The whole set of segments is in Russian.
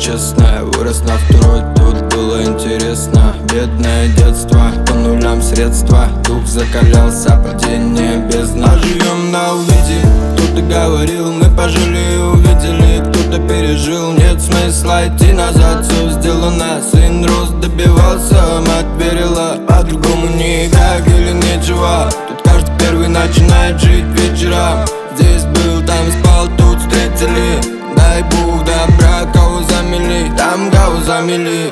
честно. Вырос на второй, тут было интересно. Бедное детство, по нулям средства. Дух закалялся, падение бездна. Живем на увиде, кто-то говорил, мы пожили, увидели. Кто-то пережил, нет смысла идти назад. Все сделано, сын рос, добивался. Мать верила, по-другому никак или нечего. Тут каждый первый начинает жить вечером. Здесь был, там спал, тут встретили. Дай Бог добра, кого замели, там кого замели.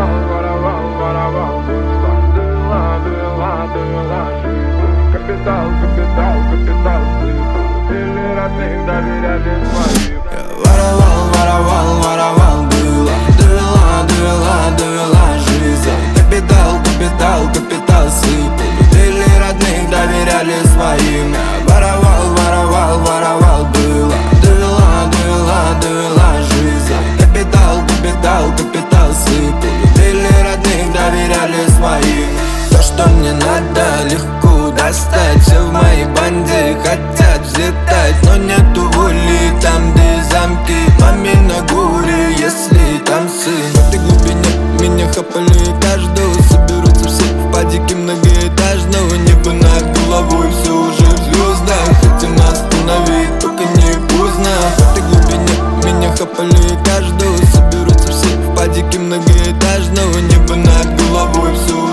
Капитал, капитал, капитал, или родных доверяли своим. Воровал, воровал, воровал, было. Довела жизнь. Капитал, капитал, капитал сыпал. Или родных доверяли своим. Воровал, воровал, воровал, было. Довела жизнь. Капитал, капитал, капитал сыпал. Или родных доверяли своим. То, что мне надо, легко достать. Все в моей банде хотят взлетать, но нету воли там, где замки. Маме на горе, если там сын. В этой глубине меня хапали каждого. Соберутся все в падике многоэтажного. Небо над головой, все уже в звездах. Хотим остановить, только не поздно. В этой глубине меня хапали каждого. Соберутся все в падике многоэтажного. Небо над головой, все